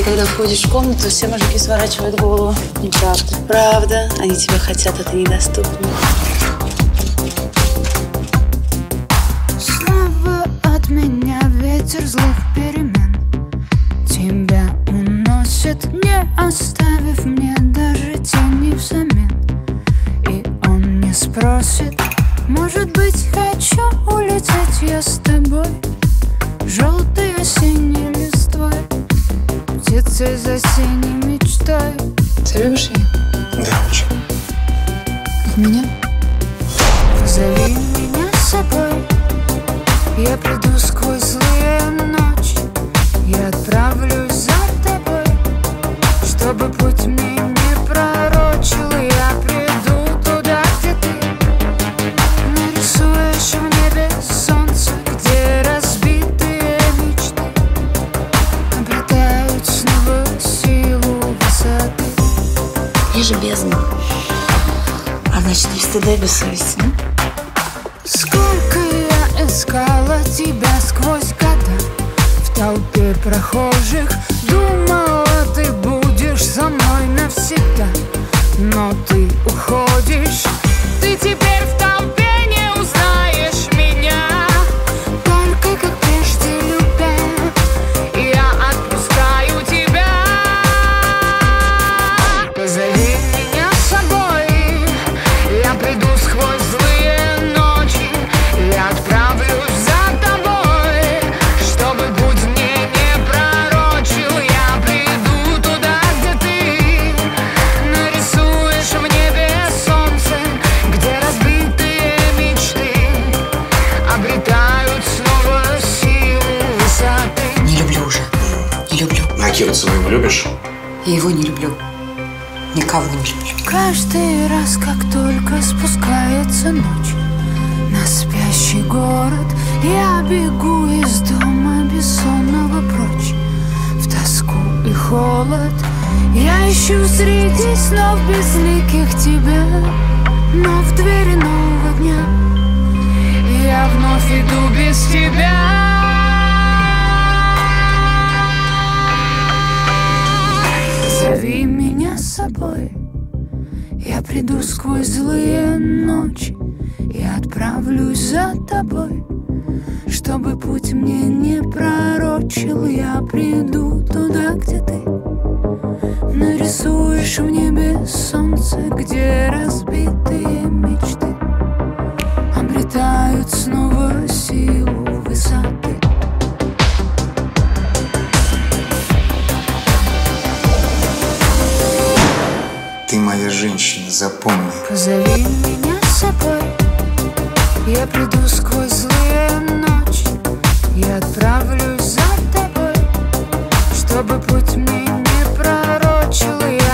Когда входишь в комнату, все мужики сворачивают голову. Неправда. Правда. Они тебя хотят, а ты недоступна. Снова от меня ветер злых перемен. Тебя уносит, не оставив мне даже тени взамен. И он не спросит, может быть, хочу улететь я с тобой, желтой осенней листвой, птицей за синей мечтой. Ты любишь ее? Да, очень. Как меня? Позови меня с собой, я приду сквозь злые ночи, я отправлюсь за тобой, чтобы путь мне не пророчил. Я приду туда, где ты нарисуешь в небе солнце, где разбитые мечты обретают снова силу высоты. Я же бездна. А значит, без стыда и без совести, да? Сколько я искала тебя сквозь года, в толпе прохожих думала, ты будешь со мной навсегда. Но ты уходишь, ты теперь в толпе не узнаешь меня. Только как прежде любя, я отпускаю тебя. Позови меня с собой, я приду сквозь злые ночи, я отправлюсь за тобой, чтобы путь мне не пророчил. Я приду туда, где ты нарисуешь в небе солнце, где разбитые мечты обретают снова силу высоты. Не люблю уже. Не люблю. А Киру своего любишь? Я его не люблю. Никого не люблю. Каждый раз, как только спускается ночь на спящий город, я бегу из дома бессонного прочь, в тоску и холод. Я ищу среди снов безликих тебя, но в двери нового дня я вновь иду без тебя. Зови меня с собой, я приду сквозь злые ночи, я отправлюсь за тобой, чтобы путь мне не пророчил. Я приду туда, где ты нарисуешь в небе солнце, где разбитые мечты обретают снова силу высоты. Ты моя женщина, запомни. Позови меня с собой, я приду сквозь злые ночи, я отправлюсь за тобой, чтобы путь мне не пророчил.